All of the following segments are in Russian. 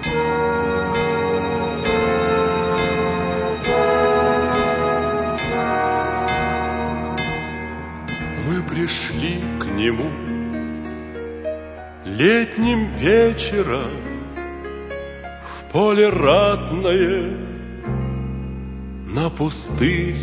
Мы пришли к нему летним вечером в поле ратное, на пустырь,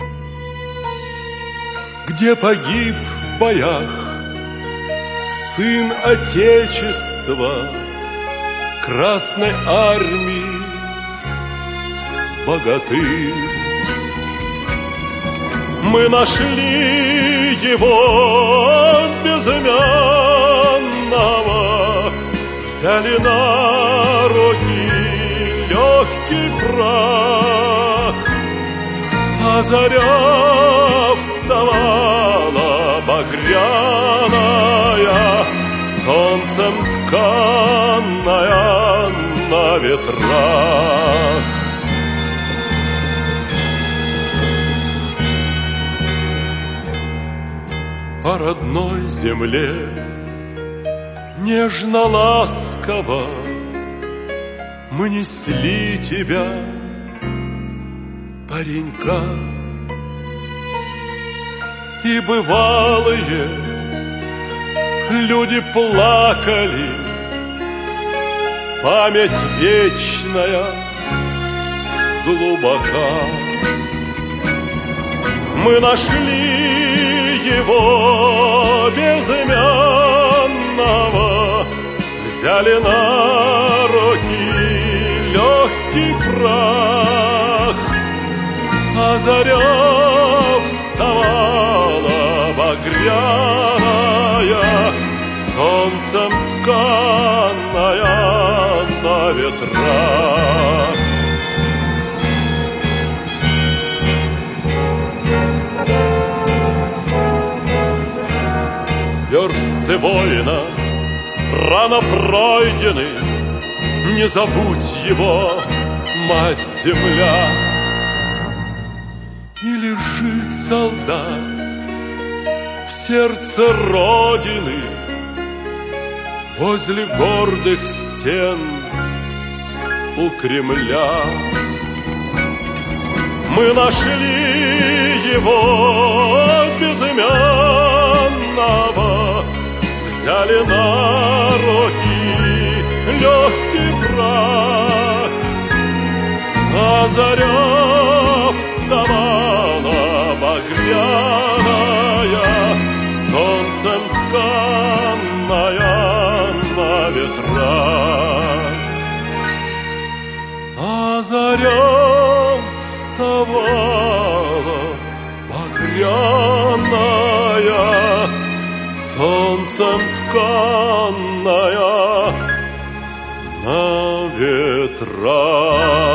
где погиб в боях сын Отечества, Красной Армии, богатырь. Мы нашли его безымянного, взяли на руки легкий прах, а заря вставала багряная, солнцем тканная на ветрах. По родной земле нежно-ласково мы несли тебя, паренька, и бывалые люди плакали, память вечная глубока. Мы нашли его безымянного, взяли на руки легкий прах, а заря вставала багряная, солнцем тканная на ветрах. Версты воина рано пройдены, не забудь его, мать-земля. И лежит солдат в сердце Родины, возле гордых стен у Кремля. Мы нашли его безымянного, взяли на руки легкий прах, а заря вставала багряная, солнцем тканная на ветрах. А заря вставала багряная, солнцем тканная на ветрах.